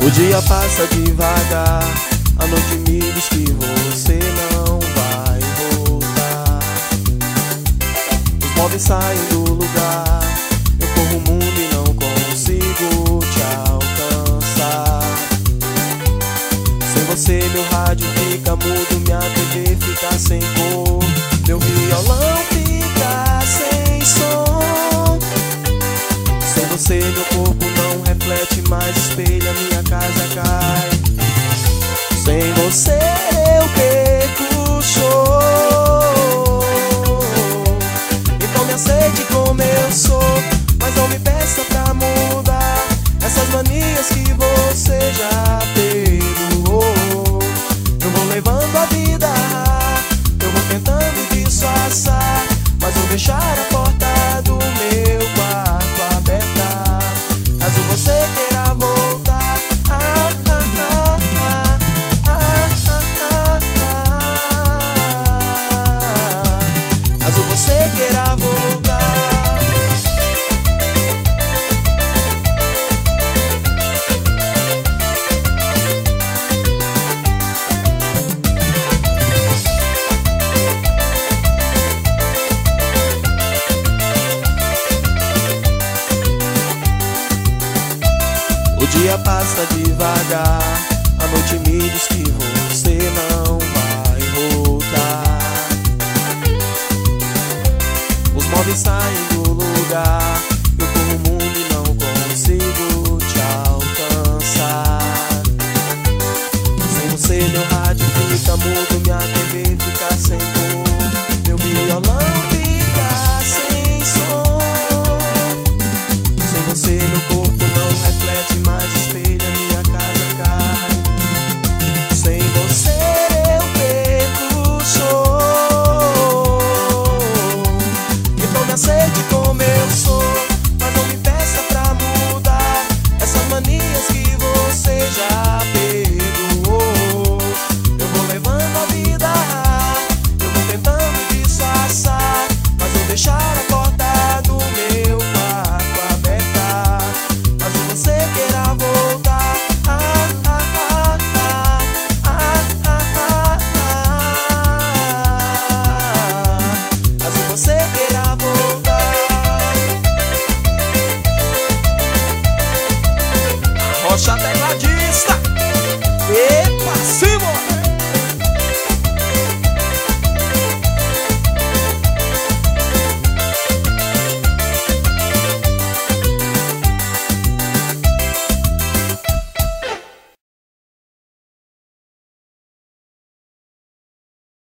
O dia passa devagar, a noite me diz que você não vai voltar. Os móveis saem do lugar, eu corro o mundo e não consigo te alcançar. Sem você meu rádio fica mudo, minha TV fica sem cor, meu violão fica sem som. Sem você meu corpo não reflete mais, espelha, minha casa cai. Sem você eu perco o show. Então me aceite como eu sou, mas não me peça pra mudar essas manias que você já perdoou. Eu vou levando a vida, eu vou tentando disfarçar, mas vou deixar a porta do meu quarto aberta, caso você queira voltar. Caso você queira voltar. O dia passa devagar, a noite me diz que você não vai voltar. Os móveis saem do lugar, eu corro o mundo e não consigo te alcançar. Sem você meu rádio fica mudo, minha TV fica sem cor, meu violão fica sem som. Sem você meu corpo não reflete mais, espelha, minha casa cai. Sem você eu perco o show. Então me aceite como eu sou, mas não me peça pra mudar essas manias que você já perdoou. Eu vou levando a vida, eu vou tentando disfarçar, mas vou deixar a porta do meu quarto aberta, caso você queira voltar. Caso você queira voltar. Rocha tecladista, epa, sim!